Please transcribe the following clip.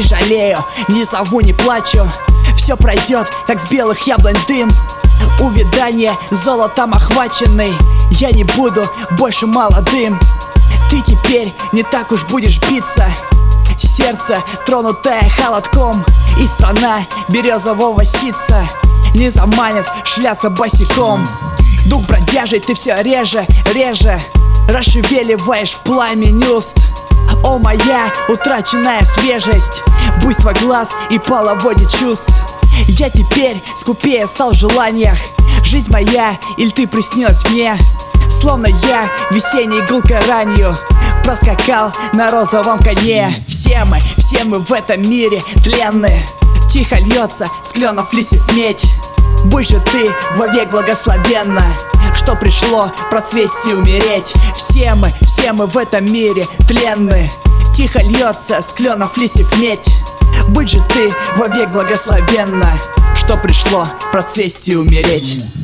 не жалею, не зову, не плачу. Все пройдет, как с белых яблонь дым. Увядание золотом охваченный. Я не буду больше молодым. Ты теперь не так уж будешь биться. Сердце, тронутое холодком, и страна березового ситца не заманит шляться босиком. Дух бродяжий ты все реже, реже расшевеливаешь пламень уст. О, моя утраченная свежесть, буйство глаз и половодье чувств. Я теперь скупее стал в желаниях. Жизнь моя, или ты приснилась мне? Словно я весенней гулкой ранью проскакал на розовом коне. Все мы в этом мире тленны. Тихо льется с кленов листьев медь. Будь же ты вовек благословенна, что пришло процвести умереть. Все мы в этом мире тленны. Тихо льется с кленов листьев медь. Будь же ты вовек благословенна, что пришло процвести умереть.